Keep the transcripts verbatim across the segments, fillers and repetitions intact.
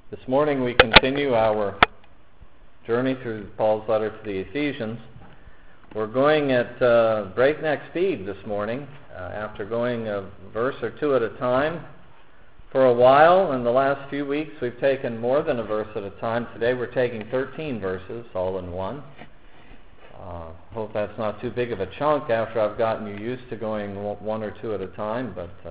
This morning we continue our journey through Paul's letter to the Ephesians. We're going at uh, breakneck speed this morning, uh, after going a verse or two at a time. For a while, in the last few weeks, we've taken more than a verse at a time. Today we're taking thirteen verses, all in one. Uh, hope that's not too big of a chunk after I've gotten you used to going one or two at a time, but uh,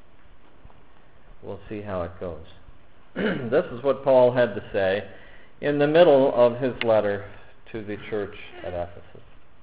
we'll see how it goes. This is what Paul had to say in the middle of his letter to the church at Ephesus.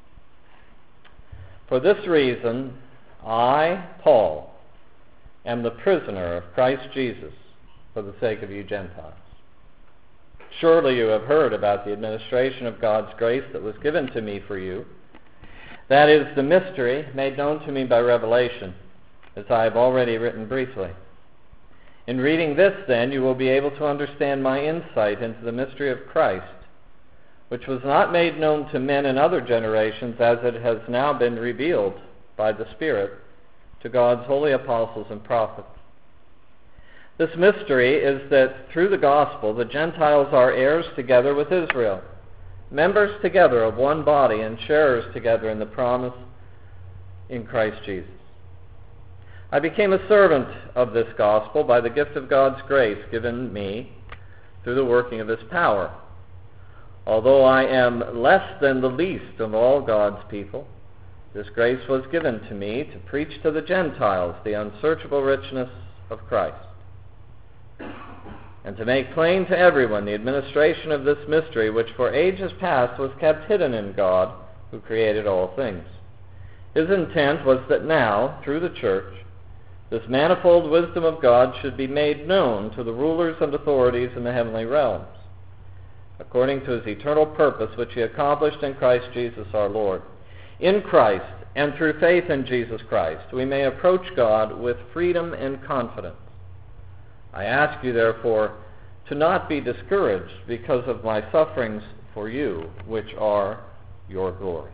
For this reason, I, Paul, am the prisoner of Christ Jesus for the sake of you Gentiles. Surely you have heard about the administration of God's grace that was given to me for you. That is the mystery made known to me by revelation, as I have already written briefly. In reading this, then, you will be able to understand my insight into the mystery of Christ, which was not made known to men in other generations, as it has now been revealed by the Spirit to God's holy apostles and prophets. This mystery is that through the gospel, the Gentiles are heirs together with Israel, members together of one body, and sharers together in the promise in Christ Jesus. I became a servant of this gospel by the gift of God's grace given me through the working of his power. Although I am less than the least of all God's people, this grace was given to me to preach to the Gentiles the unsearchable richness of Christ, and to make plain to everyone the administration of this mystery, which for ages past was kept hidden in God, who created all things. His intent was that now, through the church, this manifold wisdom of God should be made known to the rulers and authorities in the heavenly realms, according to his eternal purpose, which he accomplished in Christ Jesus our Lord. In Christ, and through faith in Jesus Christ, we may approach God with freedom and confidence. I ask you, therefore, to not be discouraged because of my sufferings for you, which are your glory.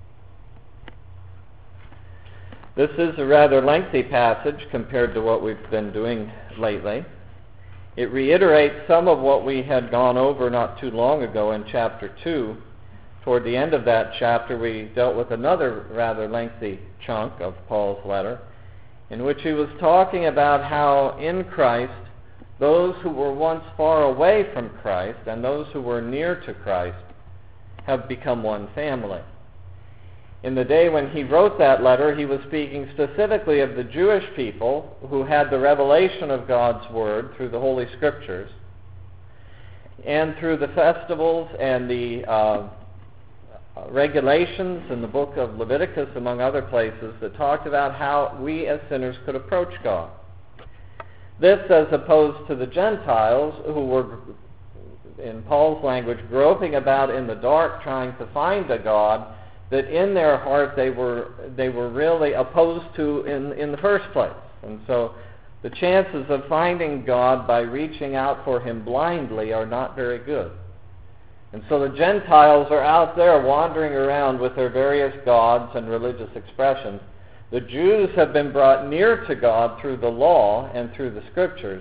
This is a rather lengthy passage compared to what we've been doing lately. It reiterates some of what we had gone over not too long ago in chapter two. Toward the end of that chapter, we dealt with another rather lengthy chunk of Paul's letter, in which he was talking about how in Christ, those who were once far away from Christ and those who were near to Christ have become one family. In the day when he wrote that letter, he was speaking specifically of the Jewish people who had the revelation of God's Word through the Holy Scriptures and through the festivals and the uh, regulations in the book of Leviticus, among other places, that talked about how we as sinners could approach God. This as opposed to the Gentiles who were, in Paul's language, groping about in the dark trying to find a God that in their heart they were they were really opposed to in, in the first place. And so the chances of finding God by reaching out for him blindly are not very good. And so the Gentiles are out there wandering around with their various gods and religious expressions. The Jews have been brought near to God through the law and through the Scriptures,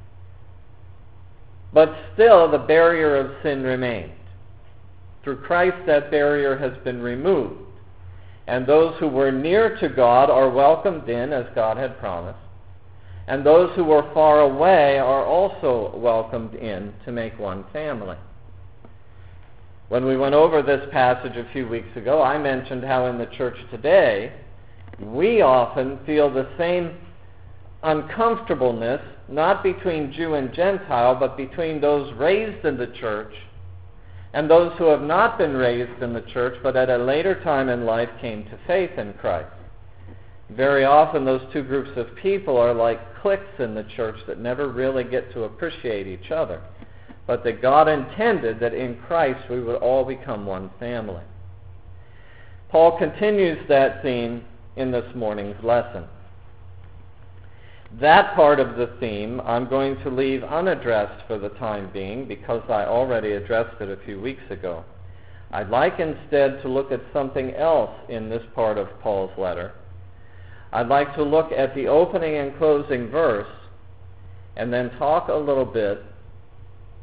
but still the barrier of sin remains. Through Christ, that barrier has been removed, and those who were near to God are welcomed in as God had promised, and those who were far away are also welcomed in to make one family. When we went over this passage a few weeks ago, I mentioned how in the church today, we often feel the same uncomfortableness, not between Jew and Gentile, but between those raised in the church and those who have not been raised in the church, but at a later time in life came to faith in Christ. Very often those two groups of people are like cliques in the church that never really get to appreciate each other, but that God intended that in Christ we would all become one family. Paul continues that theme in this morning's lesson. That part of the theme I'm going to leave unaddressed for the time being because I already addressed it a few weeks ago. I'd like instead to look at something else in this part of Paul's letter. I'd like to look at the opening and closing verse and then talk a little bit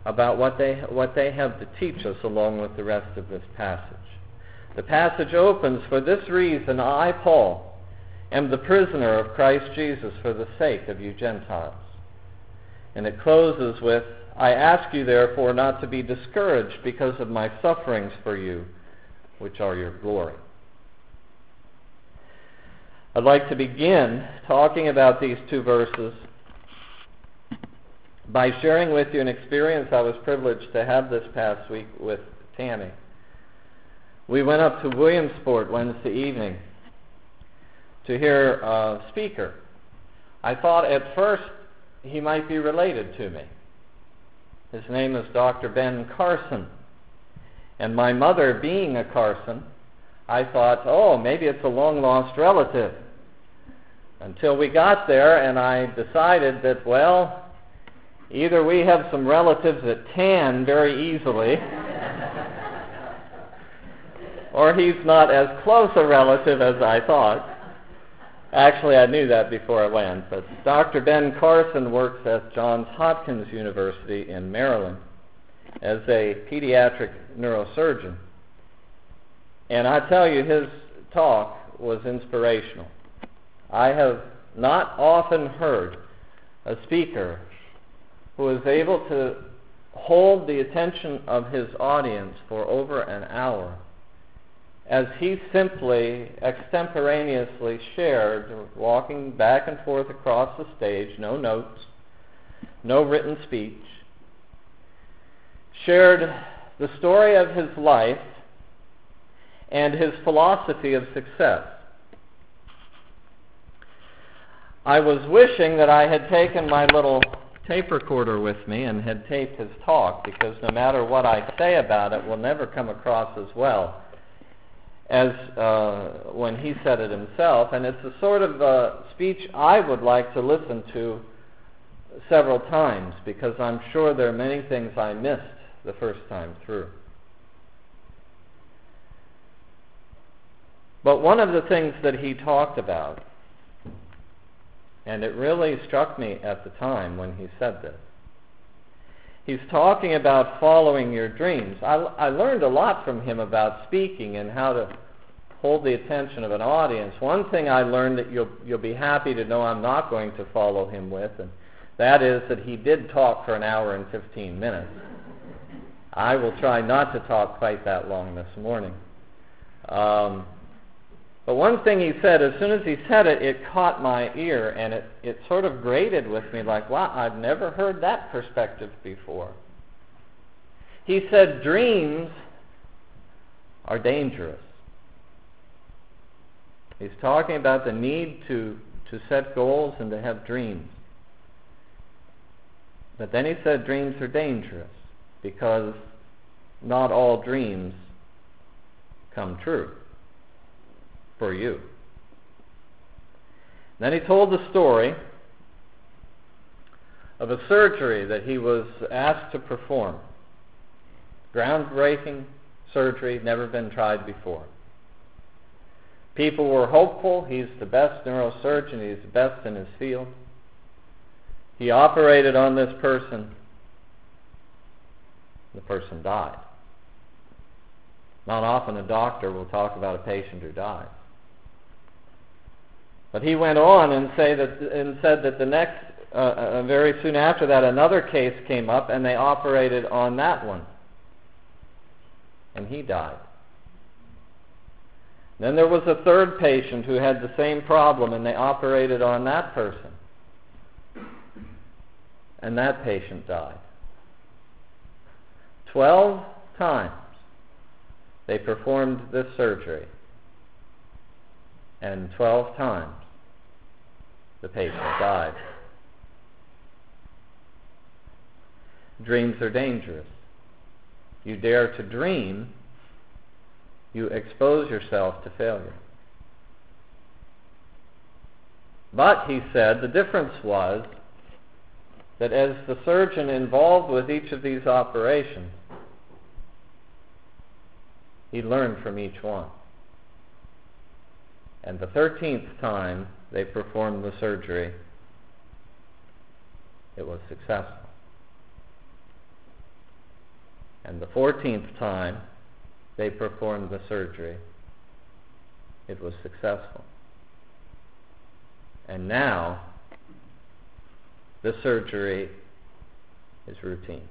about what they, what they have to teach us along with the rest of this passage. The passage opens, "For this reason I, Paul, am the prisoner of Christ Jesus for the sake of you Gentiles." And it closes with, "I ask you therefore not to be discouraged because of my sufferings for you, which are your glory." I'd like to begin talking about these two verses by sharing with you an experience I was privileged to have this past week with Tammy. We went up to Williamsport Wednesday evening to hear a speaker. I thought at first he might be related to me. His name is Doctor Ben Carson. And my mother being a Carson, I thought, oh, maybe it's a long-lost relative. Until we got there and I decided that, well, either we have some relatives that tan very easily, or he's not as close a relative as I thought. Actually, I knew that before I went, but Doctor Ben Carson works at Johns Hopkins University in Maryland as a pediatric neurosurgeon. And I tell you, his talk was inspirational. I have not often heard a speaker who is able to hold the attention of his audience for over an hour as he simply extemporaneously shared, walking back and forth across the stage, no notes, no written speech, shared the story of his life and his philosophy of success. I was wishing that I had taken my little tape recorder with me and had taped his talk, because no matter what I say about it, will never come across as well as uh, when he said it himself. And it's the sort of uh, speech I would like to listen to several times, because I'm sure there are many things I missed the first time through. But one of the things that he talked about, and it really struck me at the time when he said this, he's talking about following your dreams. I, I learned a lot from him about speaking and how to hold the attention of an audience. One thing I learned that you'll, you'll be happy to know I'm not going to follow him with, and that is that he did talk for an hour and fifteen minutes. I will try not to talk quite that long this morning. Um, But one thing he said, as soon as he said it, it caught my ear, and it, it sort of grated with me like, wow, I've never heard that perspective before. He said, dreams are dangerous. He's talking about the need to, to set goals and to have dreams. But then he said dreams are dangerous because not all dreams come true for you. Then he told the story of a surgery that he was asked to perform. Groundbreaking surgery, never been tried before. People were hopeful. He's the best neurosurgeon. He's the best in his field. He operated on this person. The person died. Not often a doctor will talk about a patient who dies. But he went on and, say that, and said that the next, uh, uh, very soon after that, another case came up and they operated on that one. And he died. Then there was a third patient who had the same problem, and they operated on that person. And that patient died. Twelve times they performed this surgery. And twelve times the patient died. Dreams are dangerous. You dare to dream, you expose yourself to failure. But, he said, the difference was that as the surgeon involved with each of these operations, he learned from each one. And the thirteenth time they performed the surgery, it was successful. And the fourteenth time they performed the surgery, it was successful. And now the surgery is routine.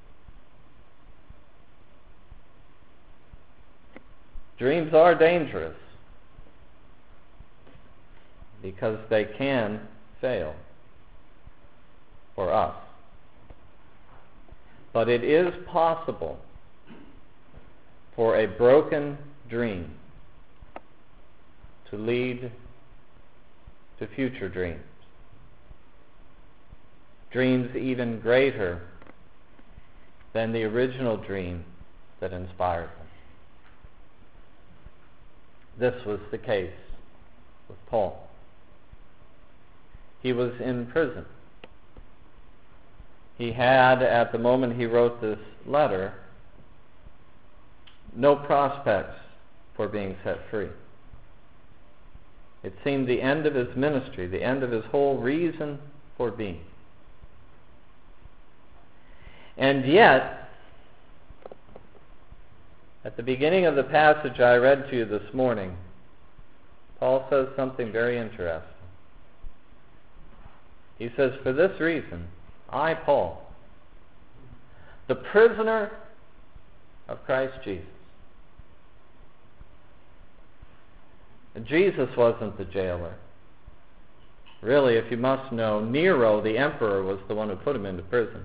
Dreams are dangerous because they can fail for us. But it is possible for a broken dream to lead to future dreams. Dreams even greater than the original dream that inspired them. This was the case with Paul. He was in prison. He had, at the moment he wrote this letter, no prospects for being set free. It seemed the end of his ministry, the end of his whole reason for being. And yet, at the beginning of the passage I read to you this morning, Paul says something very interesting. He says, "For this reason, I, Paul, the prisoner of Christ Jesus." And Jesus wasn't the jailer. Really, if you must know, Nero, the emperor, was the one who put him into prison.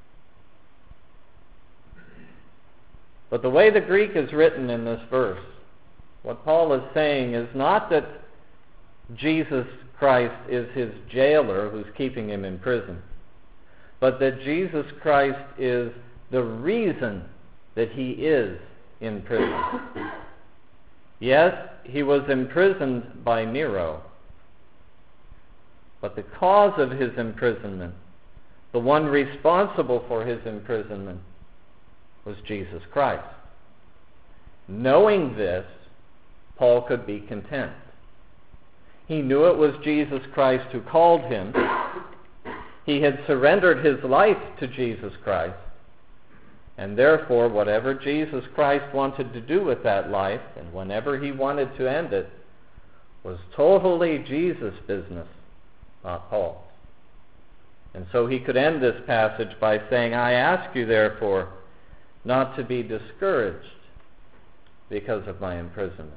But the way the Greek is written in this verse, what Paul is saying is not that Jesus Christ is his jailer who's keeping him in prison, but that Jesus Christ is the reason that he is in prison. Yes, he was imprisoned by Nero, but the cause of his imprisonment, the one responsible for his imprisonment, was Jesus Christ. Knowing this, Paul could be content. He knew it was Jesus Christ who called him. He had surrendered his life to Jesus Christ. And therefore, whatever Jesus Christ wanted to do with that life, and whenever he wanted to end it, was totally Jesus' business, not Paul's. And so he could end this passage by saying, "I ask you, therefore, not to be discouraged because of my imprisonment."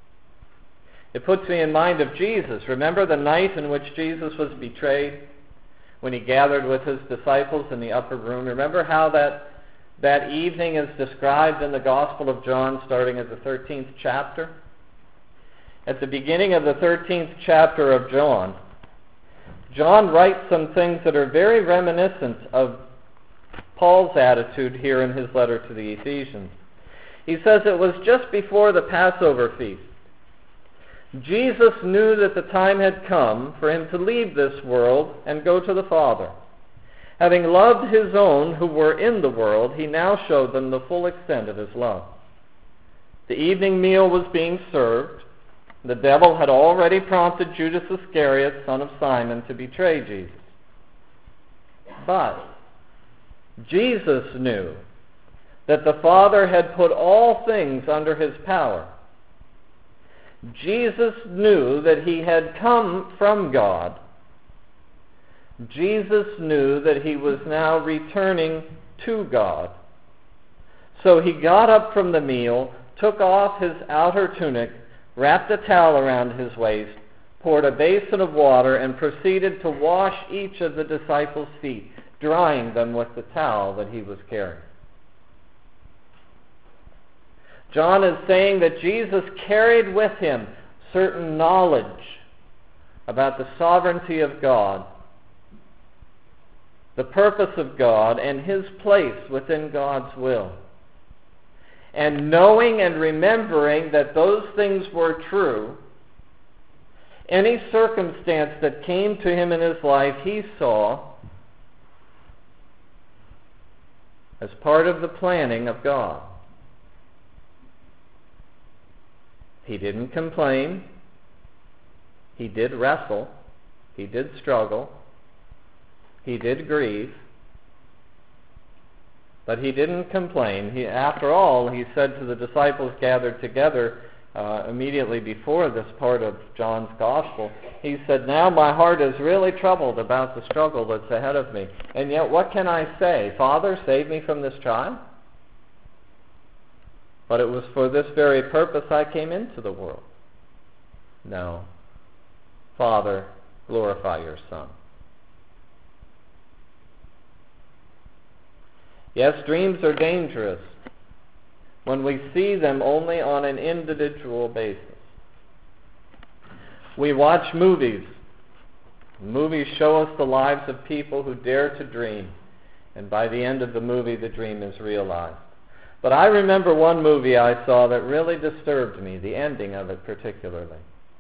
It puts me in mind of Jesus. Remember the night in which Jesus was betrayed, when he gathered with his disciples in the upper room? Remember how that, that evening is described in the Gospel of John, starting at the thirteenth chapter? At the beginning of the thirteenth chapter of John, John writes some things that are very reminiscent of Paul's attitude here in his letter to the Ephesians. He says it was just before the Passover feast. Jesus knew that the time had come for him to leave this world and go to the Father. Having loved his own who were in the world, he now showed them the full extent of his love. The evening meal was being served. The devil had already prompted Judas Iscariot, son of Simon, to betray Jesus. But Jesus knew that the Father had put all things under his power. Jesus knew that he had come from God. Jesus knew that he was now returning to God. So he got up from the meal, took off his outer tunic, wrapped a towel around his waist, poured a basin of water, and proceeded to wash each of the disciples' feet, drying them with the towel that he was carrying. John is saying that Jesus carried with him certain knowledge about the sovereignty of God, the purpose of God, and his place within God's will. And knowing and remembering that those things were true, any circumstance that came to him in his life, he saw as part of the planning of God. He didn't complain. He did wrestle. He did struggle. He did grieve. But he didn't complain. He, after all, he said to the disciples gathered together uh, immediately before this part of John's Gospel, he said, "Now my heart is really troubled about the struggle that's ahead of me. And yet what can I say? Father, save me from this child? But it was for this very purpose I came into the world. No. Father, glorify your Son." Yes, dreams are dangerous when we see them only on an individual basis. We watch movies. Movies show us the lives of people who dare to dream, and by the end of the movie, the dream is realized. But I remember one movie I saw that really disturbed me, the ending of it particularly.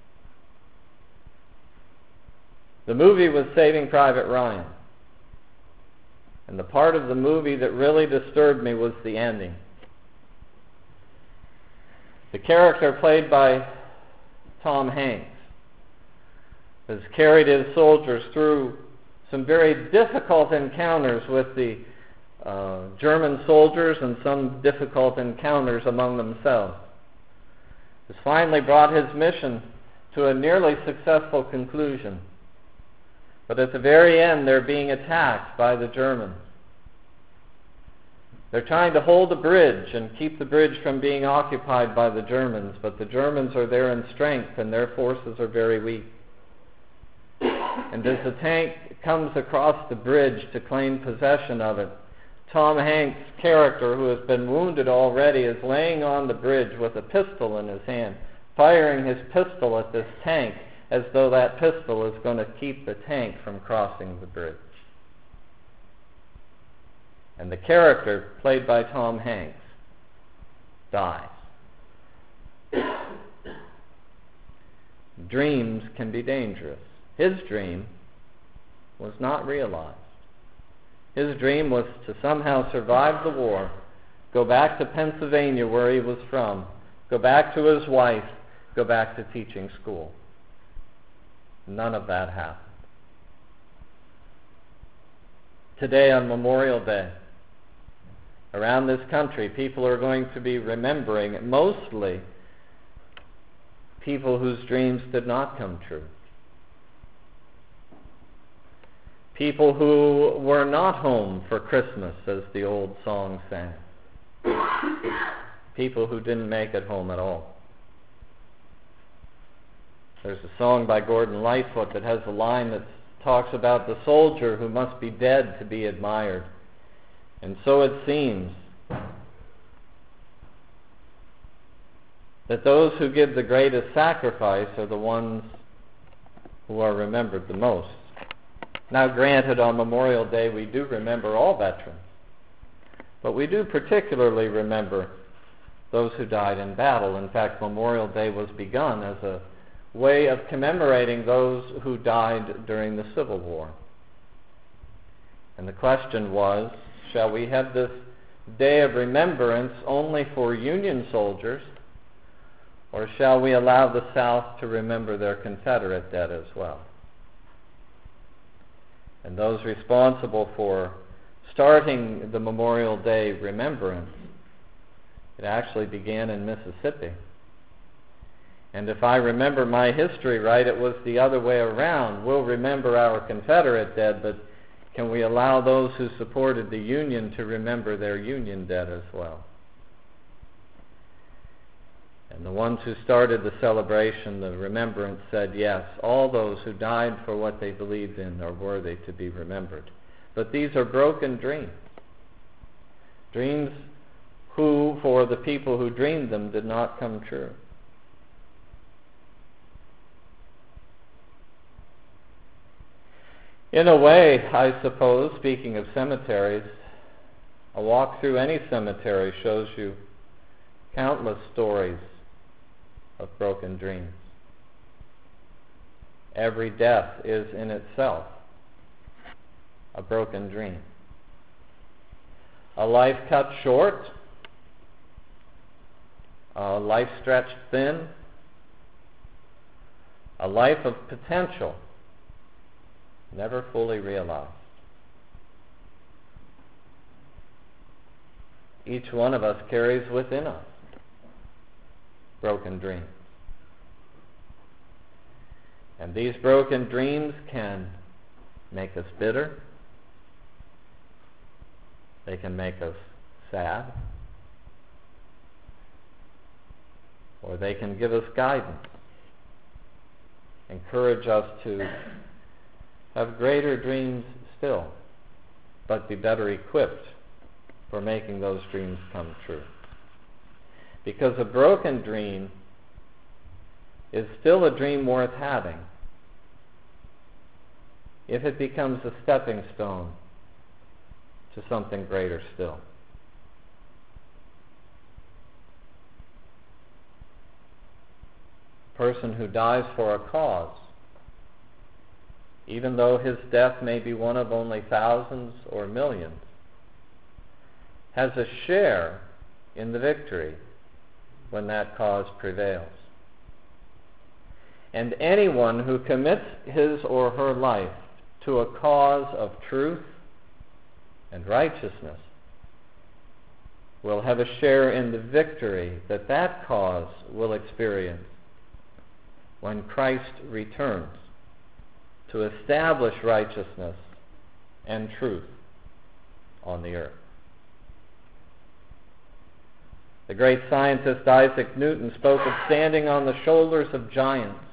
The movie was Saving Private Ryan. And the part of the movie that really disturbed me was the ending. The character played by Tom Hanks has carried his soldiers through some very difficult encounters with the uh, German soldiers and some difficult encounters among themselves. Has finally brought his mission to a nearly successful conclusion. But at the very end, they're being attacked by the Germans. They're trying to hold the bridge and keep the bridge from being occupied by the Germans, but the Germans are there in strength and their forces are very weak. And as the tank comes across the bridge to claim possession of it, Tom Hanks' character, who has been wounded already, is laying on the bridge with a pistol in his hand, firing his pistol at this tank as though that pistol is going to keep the tank from crossing the bridge. And the character, played by Tom Hanks, dies. Dreams can be dangerous. His dream was not realized. His dream was to somehow survive the war, go back to Pennsylvania where he was from, go back to his wife, go back to teaching school. None of that happened. Today on Memorial Day, around this country, people are going to be remembering mostly people whose dreams did not come true. People who were not home for Christmas, as the old song sang. People who didn't make it home at all. There's a song by Gordon Lightfoot that has a line that talks about the soldier who must be dead to be admired. And so it seems that those who give the greatest sacrifice are the ones who are remembered the most. Now granted, on Memorial Day we do remember all veterans, but we do particularly remember those who died in battle. In fact, Memorial Day was begun as a way of commemorating those who died during the Civil War. And the question was, shall we have this day of remembrance only for Union soldiers, or shall we allow the South to remember their Confederate dead as well? And those responsible for starting the Memorial Day remembrance, it actually began in Mississippi. And if I remember my history right, it was the other way around. We'll remember our Confederate dead, but can we allow those who supported the Union to remember their Union dead as well? And the ones who started the celebration, the remembrance, said, yes, all those who died for what they believed in are worthy to be remembered. But these are broken dreams. Dreams who, for the people who dreamed them, did not come true. In a way, I suppose, speaking of cemeteries, a walk through any cemetery shows you countless stories of broken dreams. Every death is in itself a broken dream. A life cut short, a life stretched thin, a life of potential never fully realized. each one of us carries within us broken dreams. And these broken dreams can make us bitter. They can make us sad. Or they can give us guidance, encourage us to have greater dreams still, but be better equipped for making those dreams come true. Because a broken dream is still a dream worth having if it becomes a stepping stone to something greater still. A person who dies for a cause, even though his death may be one of only thousands or millions, has a share in the victory when that cause prevails. And anyone who commits his or her life to a cause of truth and righteousness will have a share in the victory that that cause will experience when Christ returns to establish righteousness and truth on the earth. The great scientist Isaac Newton spoke of standing on the shoulders of giants.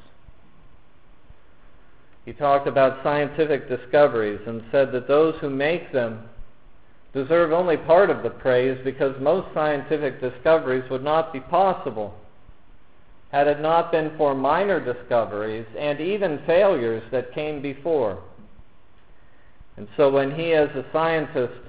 He talked about scientific discoveries and said that those who make them deserve only part of the praise, because most scientific discoveries would not be possible had it not been for minor discoveries and even failures that came before. And so when he, as a scientist,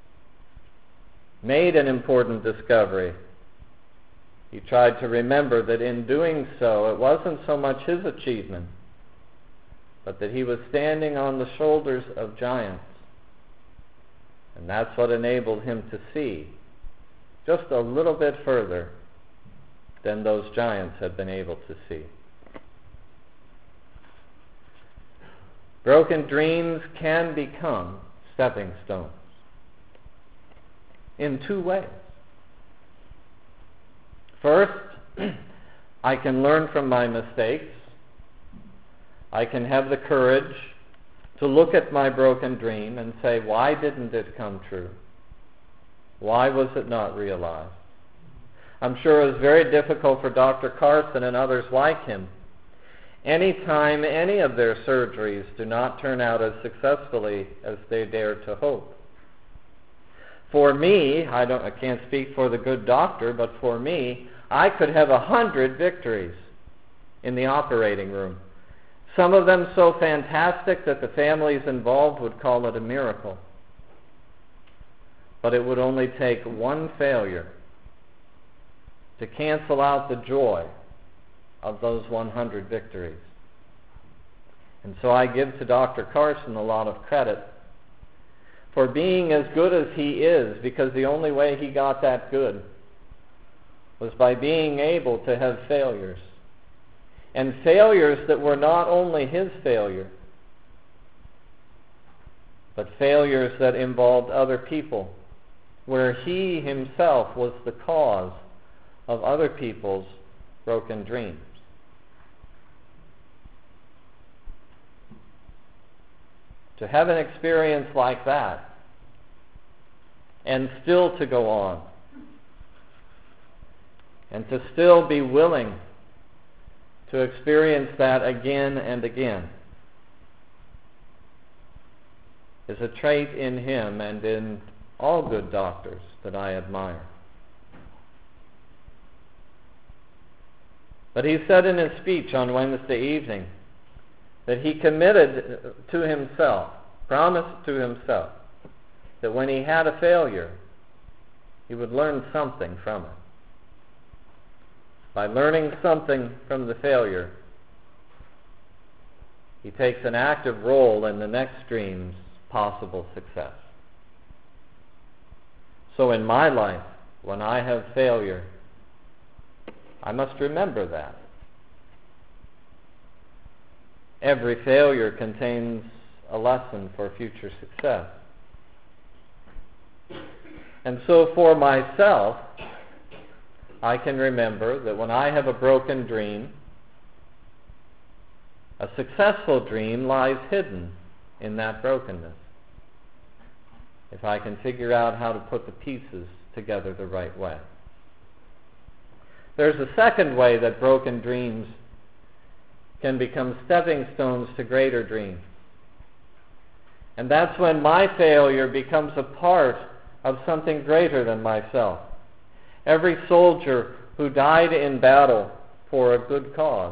made an important discovery, he tried to remember that in doing so, it wasn't so much his achievement, but that he was standing on the shoulders of giants. And that's what enabled him to see just a little bit further than those giants had been able to see. Broken dreams can become stepping stones in two ways. First, I can learn from my mistakes. I can have the courage to look at my broken dream and say, why didn't it come true? Why was it not realized? I'm sure it was very difficult for Doctor Carson and others like him. Anytime any of their surgeries do not turn out as successfully as they dared to hope. For me, I don't, I can't speak for the good doctor, but for me, I could have a hundred victories in the operating room. Some of them so fantastic that the families involved would call it a miracle. But it would only take one failure to cancel out the joy of those one hundred victories. And so I give to Doctor Carson a lot of credit for being as good as he is, because the only way he got that good was by being able to have failures. And failures that were not only his failure, but failures that involved other people, where he himself was the cause of other people's broken dreams. To have an experience like that and still to go on, and to still be willing to experience that again and again, is a trait in him and in all good doctors that I admire. But he said in his speech on Wednesday evening that he committed to himself, promised to himself, that when he had a failure, he would learn something from it. By learning something from the failure, he takes an active role in the next dream's possible success. So in my life, when I have failure, I must remember that. Every failure contains a lesson for future success. And so for myself, I can remember that when I have a broken dream, a successful dream lies hidden in that brokenness, if I can figure out how to put the pieces together the right way. There's a second way that broken dreams can become stepping stones to greater dreams. And that's when my failure becomes a part of something greater than myself. Every soldier who died in battle for a good cause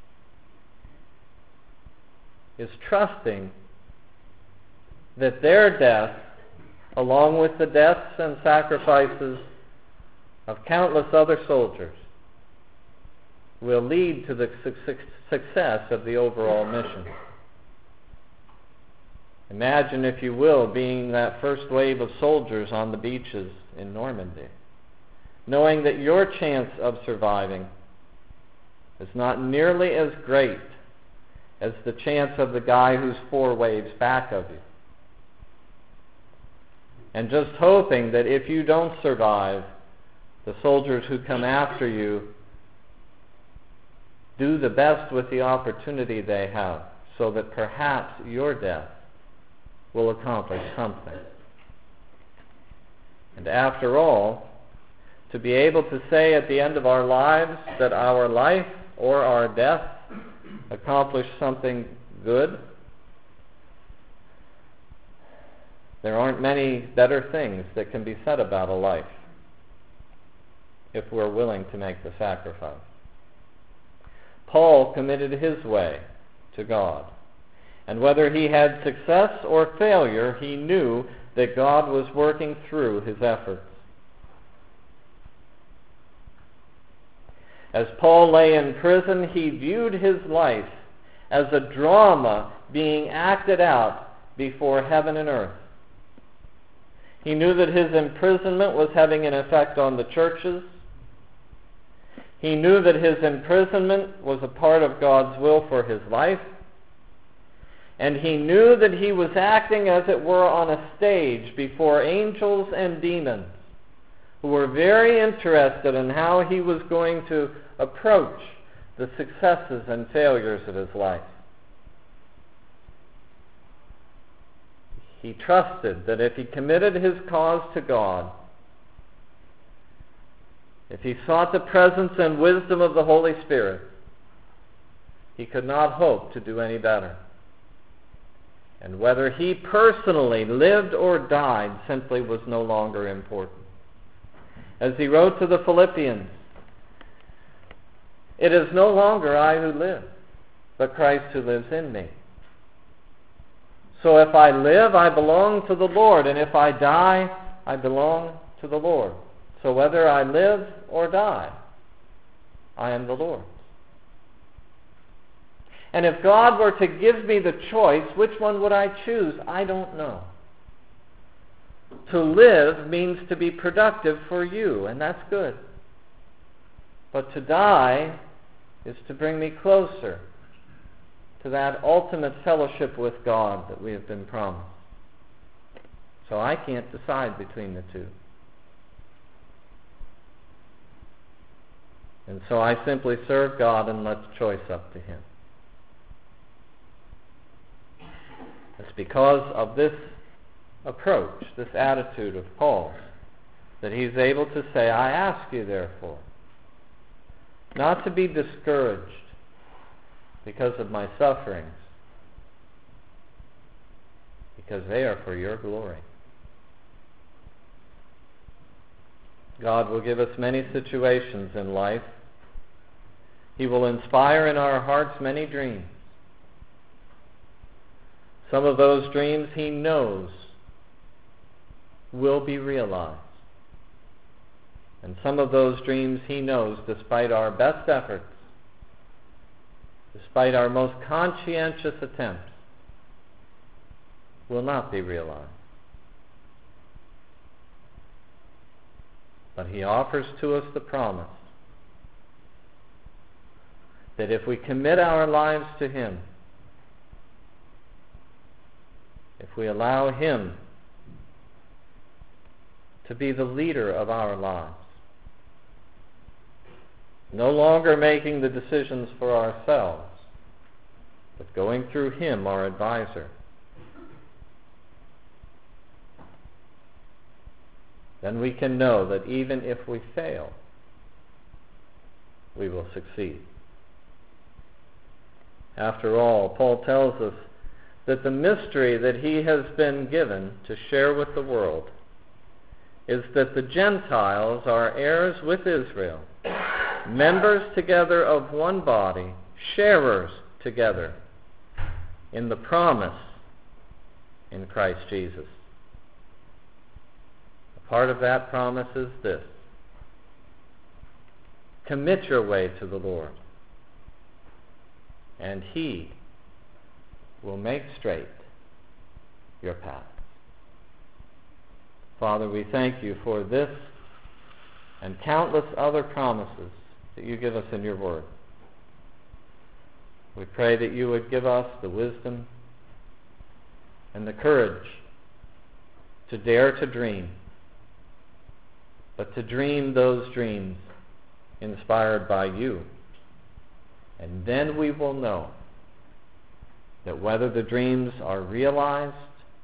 is trusting that their death, along with the deaths and sacrifices of countless other soldiers, will lead to the su- success of the overall mission. Imagine, if you will, being that first wave of soldiers on the beaches in Normandy, knowing that your chance of surviving is not nearly as great as the chance of the guy who's four waves back of you. And just hoping that if you don't survive, the soldiers who come after you do the best with the opportunity they have, so that perhaps your death will accomplish something. And after all, to be able to say at the end of our lives that our life or our death accomplished something good, there aren't many better things that can be said about a life if we're willing to make the sacrifice. Paul committed his way to God. And whether he had success or failure, he knew that God was working through his efforts. As Paul lay in prison, he viewed his life as a drama being acted out before heaven and earth. He knew that his imprisonment was having an effect on the churches. He knew that his imprisonment was a part of God's will for his life. And he knew that he was acting, as it were, on a stage before angels and demons who were very interested in how he was going to approach the successes and failures of his life. He trusted that if he committed his cause to God, if he sought the presence and wisdom of the Holy Spirit, he could not hope to do any better. And whether he personally lived or died simply was no longer important. As he wrote to the Philippians, "It is no longer I who live, but Christ who lives in me. So if I live, I belong to the Lord, and if I die, I belong to the Lord. So whether I live or die, I am the Lord's." And if God were to give me the choice, which one would I choose? I don't know. To live means to be productive for you, and that's good. But to die is to bring me closer to that ultimate fellowship with God that we have been promised. So I can't decide between the two. And so I simply serve God and let the choice up to Him. It's because of this approach, this attitude of Paul's, that he's able to say, "I ask you, therefore, not to be discouraged because of my sufferings, because they are for your glory." God will give us many situations in life. He will inspire in our hearts many dreams. Some of those dreams He knows will be realized. And some of those dreams He knows, despite our best efforts, despite our most conscientious attempts, will not be realized. But He offers to us the promise that if we commit our lives to Him, if we allow Him to be the leader of our lives. No longer making the decisions for ourselves, but going through him, our advisor. Then we can know that even if we fail, we will succeed. After all, Paul tells us that the mystery that he has been given to share with the world is that the Gentiles are heirs with Israel, members together of one body, sharers together in the promise in Christ Jesus. A part of that promise is this: commit your way to the Lord, and he will make straight your path. Father, we thank you for this and countless other promises that you give us in your word. We pray that you would give us the wisdom and the courage to dare to dream, but to dream those dreams inspired by you. And then we will know that whether the dreams are realized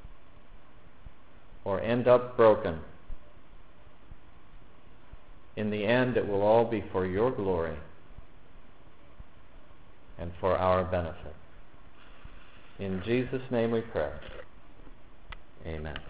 or end up broken, in the end it will all be for your glory and for our benefit. In Jesus' name we pray. Amen.